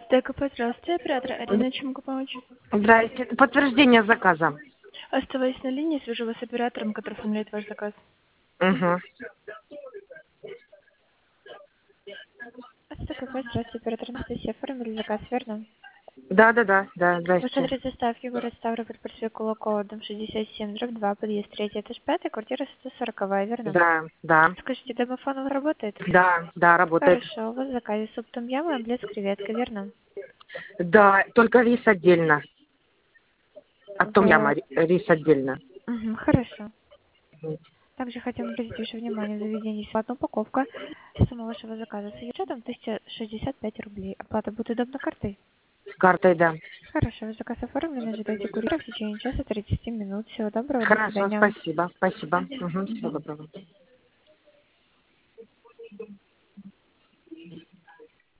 ДКП, здравствуйте, оператор Арина, чем могу помочь? Здрасте. Подтверждение заказа. Оставаясь на линии, свяжу вас с оператором, который оформляет ваш заказ. Угу. ДКП, здравствуйте, оператор Анастасия, оформили заказ, верно? Да, Ваш здрасте. адрес доставки, город Ставрополь, проспект Кулакова, дом 67, дробь 2, подъезд 3, этаж 5, квартира 140, верно? Да, Скажите, домофон работает? да, работает. Хорошо, у вас в заказе суп том-ям и омлет с креветкой, верно? Да, только рис отдельно. От том яма рис отдельно. Хорошо. Мгм. Также хотим обратить ваше внимание, в заведении бесплатная упаковка. Сумма вашего заказа с учетом 1065 рублей. Оплата будет удобна картой? С картой, да. Хорошо, ваш заказ оформлен, ожидайте курьера в течение часа 30 минут. Всего доброго, до Хорошо, свидания. спасибо. Угу, всего Мгм. доброго.